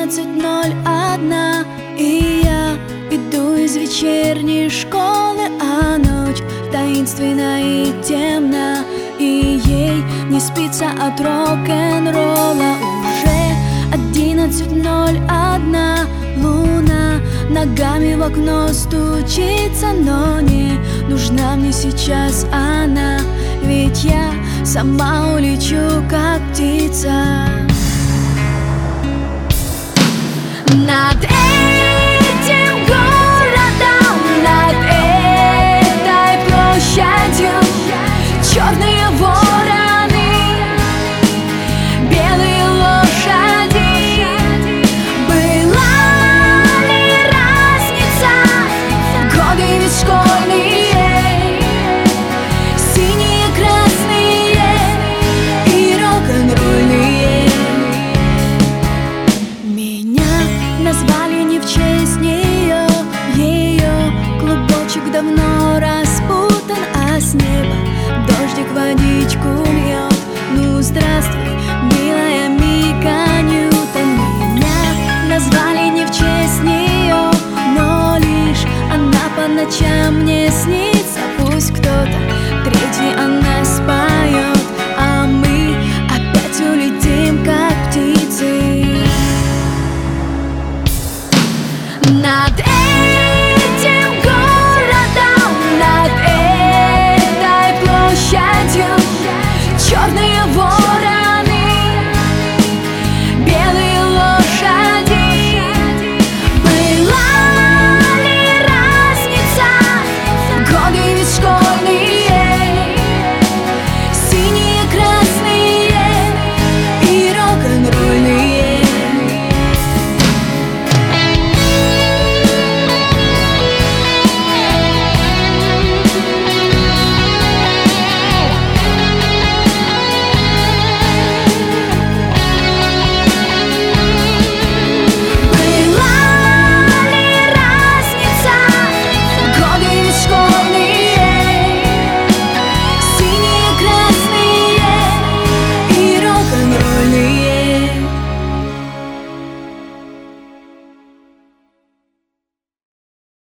11:01, и я иду из вечерней школы, а ночь таинственна и темна, и ей не спится от рок-н-ролла. Уже 11:01, луна ногами в окно стучится, но не нужна мне сейчас она, ведь я сама улечу, как птица. Над